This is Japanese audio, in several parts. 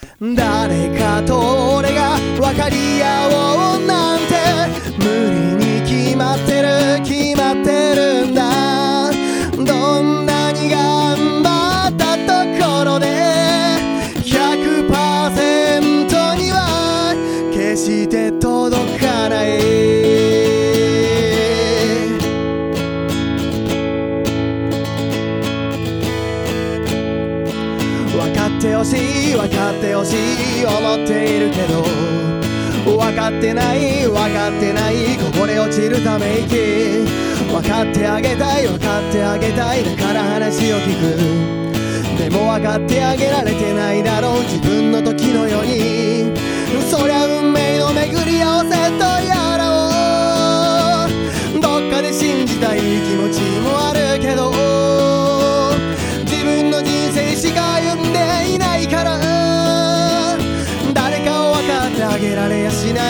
誰かと俺が分かり合おうなんて無理に決まってるんだ。どんなに頑張ったところで 100% には決して届かない。分かってほしい分かってほしい思っているけど、分かってないこぼれ落ちるため息。分かってあげたい分かってあげたいだから話を聞く。でも分かってあげられてないだろう自分の時のように。そりゃ運命の巡り合わせとやろう。どっかで信じたい気持ちもあるけど自分の人生しか歩んでいないから誰かを分かってあげられやしない。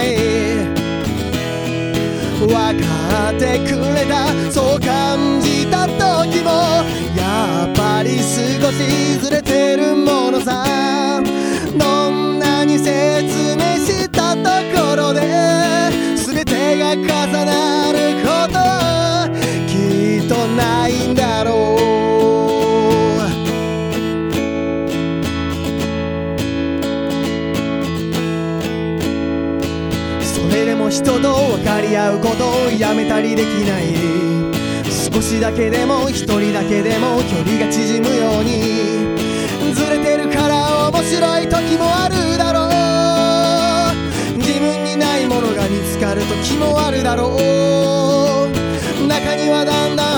分かってくれたそう感じた時もやっぱり少しずれてるものさ。どんなに説明したところで全てが重なることきっとないんだろう。それでも人と分かり合うことをやめたりできない。少しだけでも一人だけでも距離が縮むように。ずれてるから面白い時もあるだろう。自分にないものが見つかる時もあるだろう。中にはだんだん